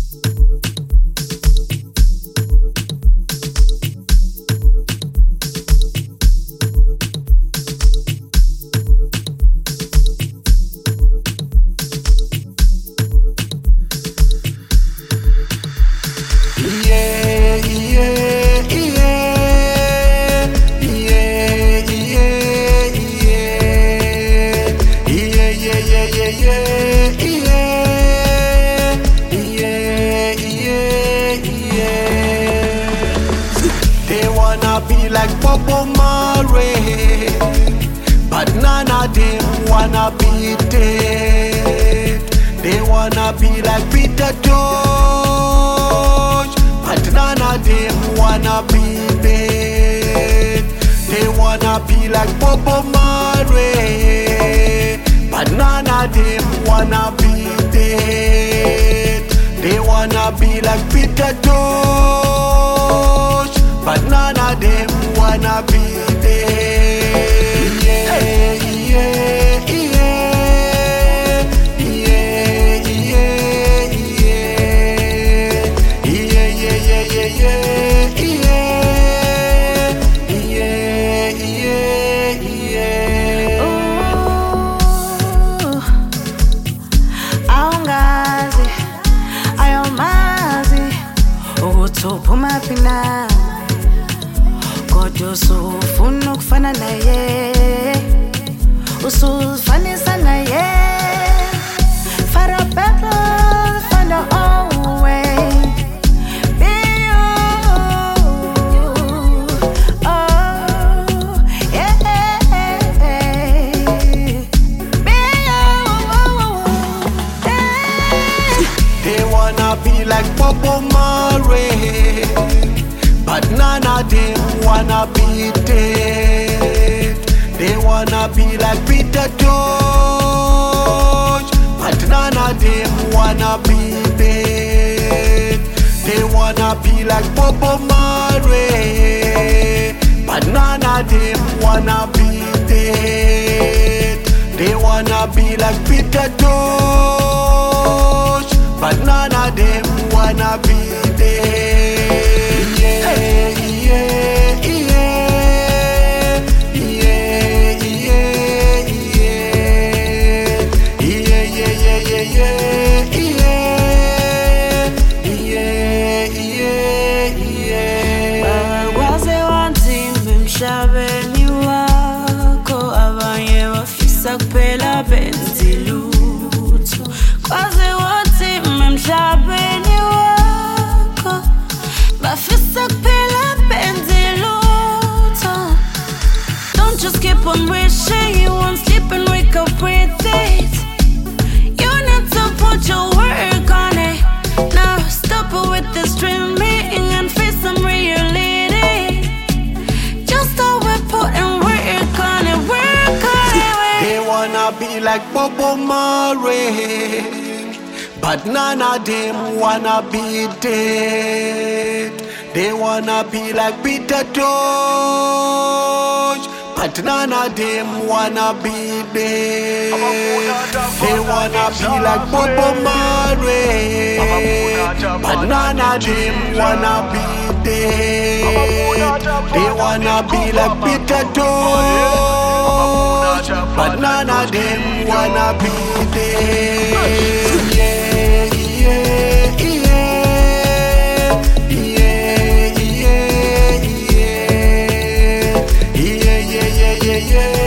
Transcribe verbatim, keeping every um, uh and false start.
Be like Bobo Marley, but none of them wanna be dead. They wanna be like Peter Tosh, but none of them wanna be dead. They wanna be like Bobo Marley, but none of them wanna be dead. They wanna be like Peter Tosh, but none of them wanna be there. Yeah, yeah, yeah, yeah, yeah, yeah, yeah, yeah, yeah, yeah, yeah, yeah. Ooh, aungazi, ayomazi, ukuthupha phina. Kodwa usufuna ukufana naye, usufanisa naye. For a better, find your own way. Be you, oh yeah. Be you, yeah. They wanna be like Bobo Marley, but none of them wanna be dead. They wanna be like Peter Tosh, but none of them wanna be dead. They wanna be like Bobo Marley, but none of them wanna be dead. They wanna be like Peter Tosh, but none of them wanna be dead. Yeah, yeah, yeah, yeah, yeah, yeah, yeah, yeah, yeah, yeah, yeah. Bakwaze wanzima emhlabeni wakho, abanye bafisa kuphela benze lutho. Kwaze wanzima emhlabeni wakho, bafisa kuphela benze lutho. Don't just keep on wishing, you won't sleep and wake up with it. You need to put your work on it. Now stop with this dreaming and face some reality. Just start with putting work on it, work on it. They wanna be like Bobo Marley, but none of them wanna be dead. They wanna be like Peter Tosh, but none of them wanna be dead. They wanna be like Bobo Marley, but none of them wanna be dead. They wanna be like Peter Tosh, but none of them wanna be dead. Yeah, yeah, yeah, yeah, yeah, yeah, yeah, yeah, yeah, yeah.